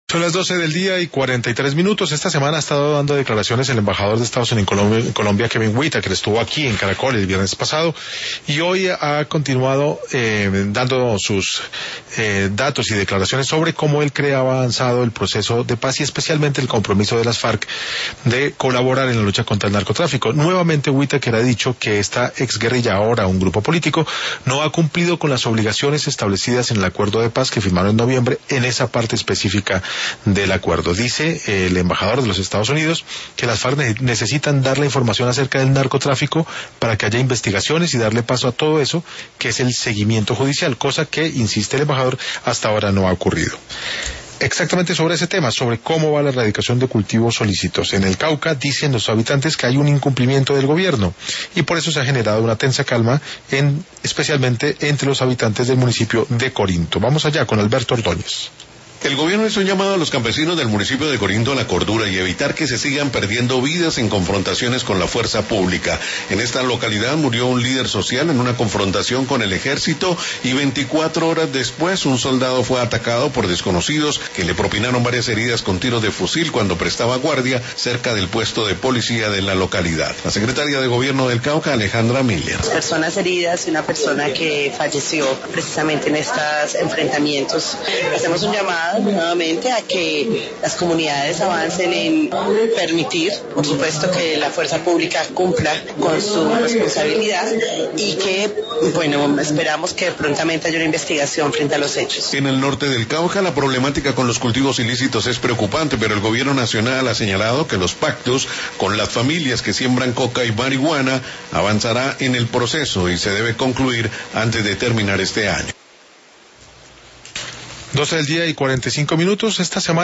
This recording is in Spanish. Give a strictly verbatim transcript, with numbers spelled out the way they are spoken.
Son las doce del día y cuarenta y tres minutos. Esta semana ha estado dando declaraciones el embajador de Estados Unidos en Colombia, en Colombia Kevin Whitaker, que estuvo aquí en Caracol el viernes pasado y hoy ha continuado eh, dando sus eh, datos y declaraciones sobre cómo él cree ha avanzado el proceso de paz y especialmente el compromiso de las FARC de colaborar en la lucha contra el narcotráfico. Nuevamente Whitaker ha dicho que esta exguerrilla, ahora un grupo político, no ha cumplido con las obligaciones establecidas en el acuerdo de paz que firmaron en noviembre en esa parte específica del acuerdo. Dice eh, el embajador de los Estados Unidos que las FARC necesitan darle información acerca del narcotráfico para que haya investigaciones y darle paso a todo eso, que es el seguimiento judicial, cosa que, insiste el embajador, hasta ahora no ha ocurrido. Exactamente sobre ese tema, sobre cómo va la erradicación de cultivos solícitos en el Cauca, dicen los habitantes que hay un incumplimiento del gobierno y por eso se ha generado una tensa calma, en, especialmente entre los habitantes del municipio de Corinto. Vamos allá con Alberto Ordóñez. El gobierno hizo un llamado a los campesinos del municipio de Corinto a la cordura y evitar que se sigan perdiendo vidas en confrontaciones con la fuerza pública. En esta localidad murió un líder social en una confrontación con el ejército y veinticuatro horas después un soldado fue atacado por desconocidos que le propinaron varias heridas con tiros de fusil cuando prestaba guardia cerca del puesto de policía de la localidad. La secretaria de Gobierno del Cauca, Alejandra Miller. Personas heridas y una persona que falleció precisamente en estos enfrentamientos. Hacemos un llamado nuevamente a que las comunidades avancen en permitir, por supuesto, que la fuerza pública cumpla con su responsabilidad y que, bueno, esperamos que prontamente haya una investigación frente a los hechos. En el norte del Cauca, la problemática con los cultivos ilícitos es preocupante, pero el gobierno nacional ha señalado que los pactos con las familias que siembran coca y marihuana avanzará en el proceso y se debe concluir antes de terminar este año. doce del día y cuarenta y cinco minutos. Esta semana